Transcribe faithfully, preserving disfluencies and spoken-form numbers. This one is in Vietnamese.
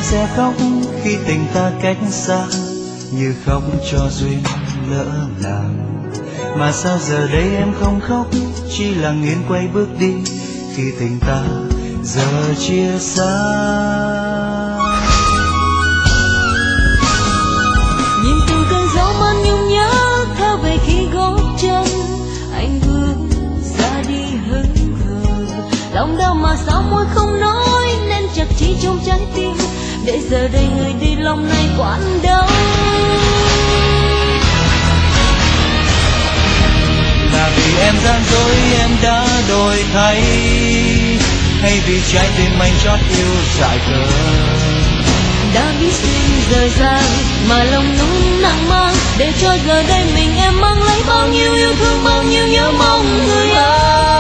sẽ khóc khi tình ta cách xa, như khóc cho duyên lỡ làng. Mà sao giờ đây em không khóc, chỉ lặng yên quay bước đi khi tình ta giờ chia xa. Nhìn từng cơn gió mang nhung nhớ theo về khi gót chân anh bước ra đi hững hờ. Lòng đau mà sao môi không nói, nên chặt chỉ trong trái tim, để giờ đây người đi lòng này quặn đau. Là vì em gian dối em đã đổi thay, hay vì trái tim anh chót yêu dại khờ. Đã biết xin rời xa mà lòng nung nặng mang, để cho giờ đây mình em mang lấy bao nhiêu yêu thương, bao nhiêu nhớ mong người ơi.